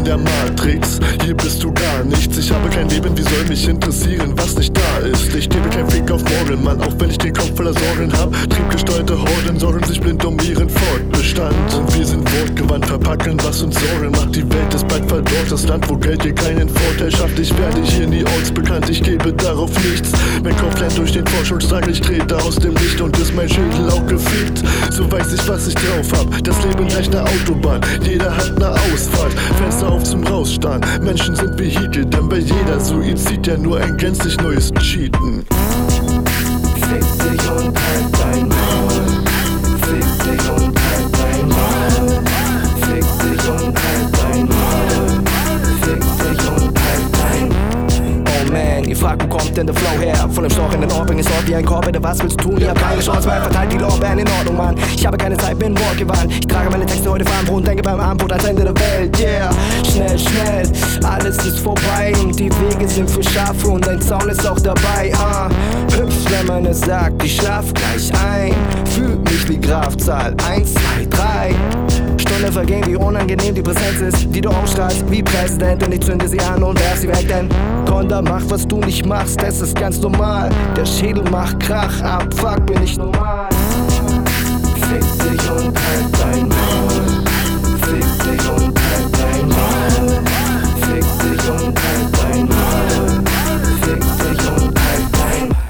in der Matrix, hier bist du gar nichts. Ich habe kein Leben, wie soll mich interessieren, was nicht da ist? Ich gebe kein Fick auf morgen, Mann, auch wenn ich den Kopf voller Sorgen hab. Triebgesteuerte Horden sorgen sich blind um ihren Fortbestand. Und wir sind wortgewandt, verpacken, was uns Sorgen macht. Die Welt ist bald verdorrt, das Land, wo Geld dir keinen Vorteil schafft. Ich werde hier nie ortsbekannt, ich gebe darauf nichts. Mein Kopf lernt durch den Forschungsdrang, ich trete aus dem Licht und ist mein Schädel auch gefickt. So weiß ich, was ich drauf hab, das Leben gleich ne Autobahn. Jeder hat ne Ausfahrt, Fenster auf zum Rausstarren. Menschen sind Vehikel, denn bei jeder Suizid ja nur ein gänzlich neues Cheaten. Fick dich und halt dein Maul. Fick dich und halt dein Maul. Fick dich und halt dein Maul. Fick dich und halt dein. Oh man, ihr fragt, wo kommt denn der Flow her? Von dem Stoch in den Ohr bring es Ort wie ein Korb, bitte was willst du tun? Ich hab keine Chance mehr, verteilt die Lorbeeren in Ordnung, Mann. Ich habe keine Zeit, bin wortgewandt. Ich trage meine Texte heute farbenbrot, denke beim Abendbrot ans Ende der Welt, yeah. Schnell, schnell, alles ist vorbei und die Wege sind für Schafe und ein Zaun ist auch dabei, Hübsch, wenn man es sagt, ich schlaf gleich ein. Fühl mich wie Graf, Zahl 1, 2, 3. Stunden vergehen, wie unangenehm die Präsenz ist, die du ausstrahlst wie Präsident, und ich zünde sie an und werf sie weg, denn Konda macht, was du nicht machst, das ist ganz normal. Der Schädel macht Krach, fuck, bin ich normal. Fick dich und halt dein Maul. Fick dich und halt dein Maul. Fick dich und halt dein Maul. Fick dich und halt dein Maul.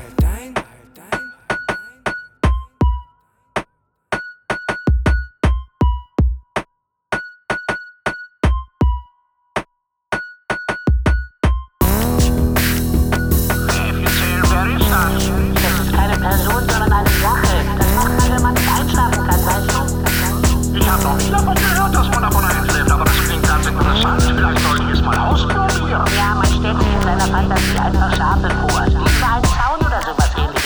Das ist keine Person, sondern eine Sache. Das macht man, wenn man nicht einschlafen kann, weißt du? Ich habe noch nie davon gehört, dass man davon einschläft, aber das klingt ganz interessant. Vielleicht sollte ich es mal ausprobieren. Ja, man stellt sich in seiner Fantasie einfach Schafe vor, die über einen Zaun oder sowas ähnliches.